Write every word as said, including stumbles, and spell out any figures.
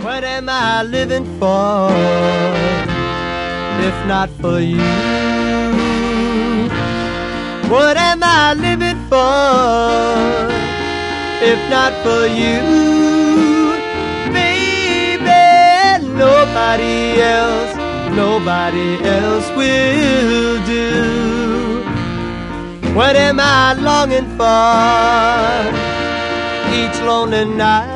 What am I living for if not for you? What am I living for if not for you? Baby, nobody else, nobody else will do. What am I longing for each lonely night?